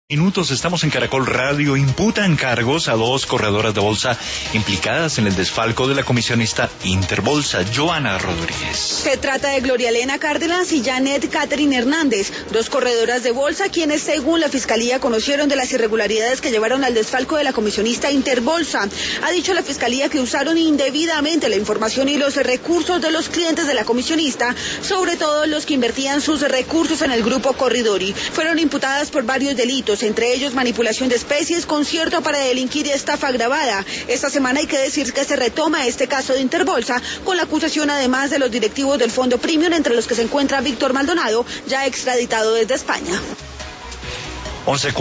Minutos, estamos en Caracol Radio. Imputan cargos a 2 corredoras de bolsa implicadas en el desfalco de la comisionista Interbolsa, Joana Rodríguez. Se trata de Gloria Elena Cárdenas y Janet Catherine Hernández, 2 corredoras de bolsa quienes, según la Fiscalía, conocieron de las irregularidades que llevaron al desfalco de la comisionista Interbolsa. Ha dicho la Fiscalía que usaron indebidamente la información y los recursos de los clientes de la comisionista, sobre todo los que invertían sus recursos en el grupo Corridori. Fueron imputadas por varios delitos, entre ellos manipulación de especies, concierto para delinquir y estafa agravada. Esta semana hay que decir que se retoma este caso de Interbolsa, con la acusación además de los directivos del Fondo Premium, entre los que se encuentra Víctor Maldonado, ya extraditado desde España.